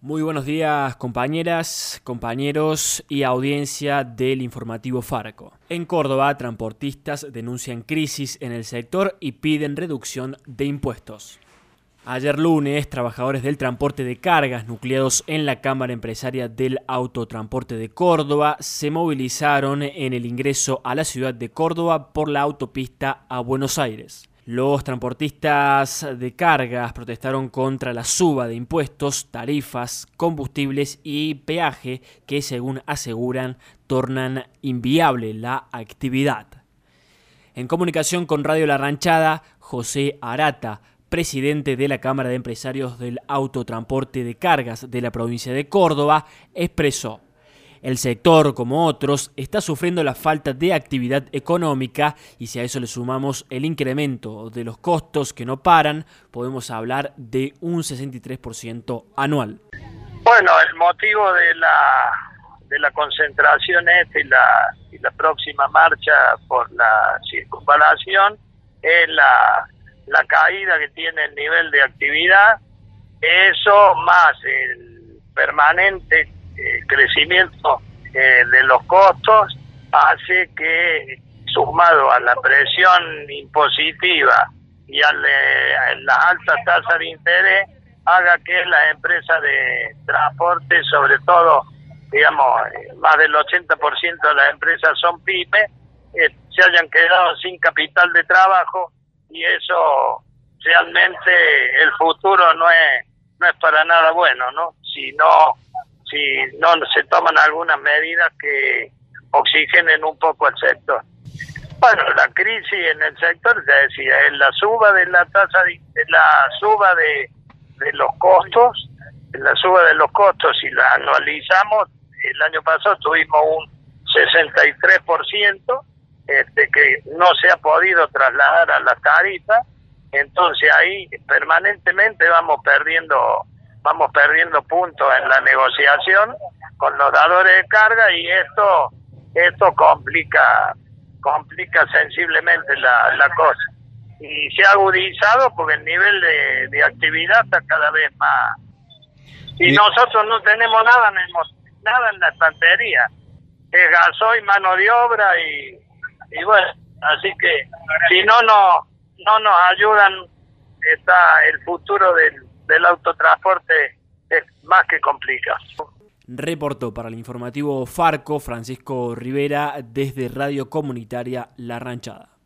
Muy buenos días, compañeras, compañeros y audiencia del informativo Farco. En Córdoba, transportistas denuncian crisis en el sector y piden reducción de impuestos. Ayer lunes, trabajadores del transporte de cargas nucleados en la Cámara Empresaria del Autotransporte de Córdoba se movilizaron en el ingreso a la ciudad de Córdoba por la autopista a Buenos Aires. Los transportistas de cargas protestaron contra la suba de impuestos, tarifas, combustibles y peaje que, según aseguran, tornan inviable la actividad. En comunicación con Radio La Ranchada, José Arata, presidente de la Cámara de Empresarios del Autotransporte de Cargas de la provincia de Córdoba, expresó: el sector, como otros, está sufriendo la falta de actividad económica y si a eso le sumamos el incremento de los costos que no paran, podemos hablar de un 63% anual. Bueno, el motivo de la concentración y la próxima marcha por la circunvalación es la caída que tiene el nivel de actividad, eso más el permanente crecimiento de los costos hace que, sumado a la presión impositiva y a las altas tasas de interés, haga que las empresas de transporte, sobre todo, digamos, más del 80% de las empresas son pymes, se hayan quedado sin capital de trabajo, y eso realmente el futuro no es para nada bueno, ¿no? Si no se toman algunas medidas que oxigenen un poco el sector. Bueno, la crisis en el sector, ya decía, es la suba de la tasa, la suba de los costos, si la anualizamos, el año pasado tuvimos un 63%, que no se ha podido trasladar a la tarifa, entonces ahí permanentemente vamos perdiendo puntos en la negociación con los dadores de carga, y esto complica sensiblemente la cosa. Y se ha agudizado porque el nivel de actividad está cada vez más. Y nosotros no tenemos nada en la estantería. Es gasoil, mano de obra y bueno, así que si no nos ayudan, está el futuro del autotransporte es más que complicado. Reportó para el informativo Farco Francisco Rivera desde Radio Comunitaria La Ranchada.